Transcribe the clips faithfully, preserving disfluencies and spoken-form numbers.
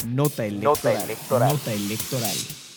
Nota electoral. Nota electoral. Nota electoral.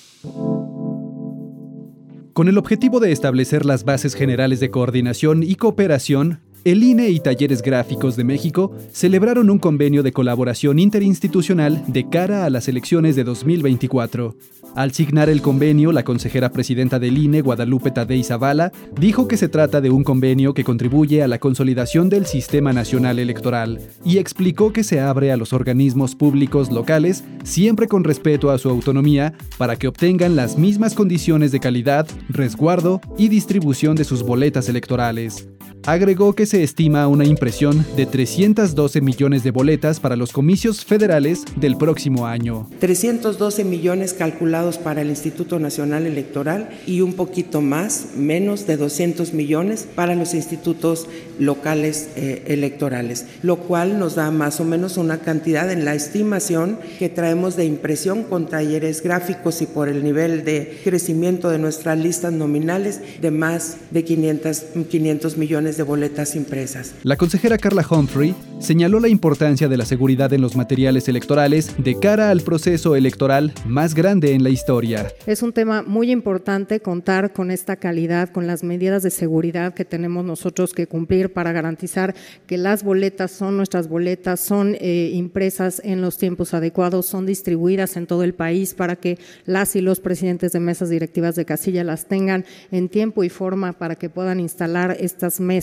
Con el objetivo de establecer las bases generales de coordinación y cooperación, el I N E y Talleres Gráficos de México celebraron un convenio de colaboración interinstitucional de cara a las elecciones de dos mil veinticuatro. Al signar el convenio, la consejera presidenta del I N E, Guadalupe Tadei Zavala, dijo que se trata de un convenio que contribuye a la consolidación del Sistema Nacional Electoral y explicó que se abre a los organismos públicos locales, siempre con respeto a su autonomía, para que obtengan las mismas condiciones de calidad, resguardo y distribución de sus boletas electorales. Agregó que se estima una impresión de trescientos doce millones de boletas para los comicios federales del próximo año. trescientos doce millones calculados para el Instituto Nacional Electoral y un poquito más, menos de doscientos millones para los institutos locales eh, electorales, lo cual nos da más o menos una cantidad en la estimación que traemos de impresión con talleres gráficos y por el nivel de crecimiento de nuestras listas nominales de más de quinientos millones de boletas impresas. La consejera Carla Humphrey señaló la importancia de la seguridad en los materiales electorales de cara al proceso electoral más grande en la historia. Es un tema muy importante contar con esta calidad, con las medidas de seguridad que tenemos nosotros que cumplir para garantizar que las boletas son nuestras boletas, son eh, impresas en los tiempos adecuados, son distribuidas en todo el país para que las y los presidentes de mesas directivas de casilla las tengan en tiempo y forma para que puedan instalar estas mesas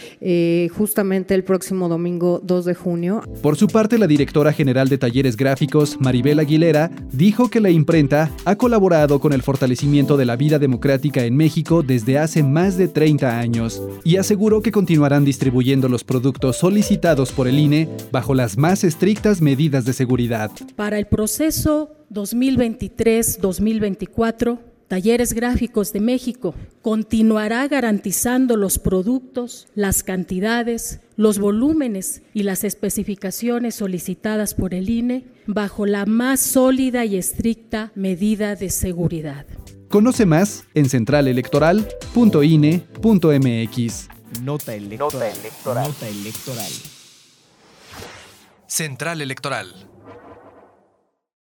Eh, justamente el próximo domingo dos de junio. Por su parte, la directora general de Talleres Gráficos, Maribel Aguilera, dijo que la imprenta ha colaborado con el fortalecimiento de la vida democrática en México desde hace más de treinta años y aseguró que continuarán distribuyendo los productos solicitados por el I N E bajo las más estrictas medidas de seguridad. Para el proceso dos mil veintitrés dos mil veinticuatro, Talleres Gráficos de México continuará garantizando los productos, las cantidades, los volúmenes y las especificaciones solicitadas por el I N E bajo la más sólida y estricta medida de seguridad. Conoce más en central electoral punto i n e punto m x. Nota electoral. Nota electoral. Nota electoral. Central Electoral.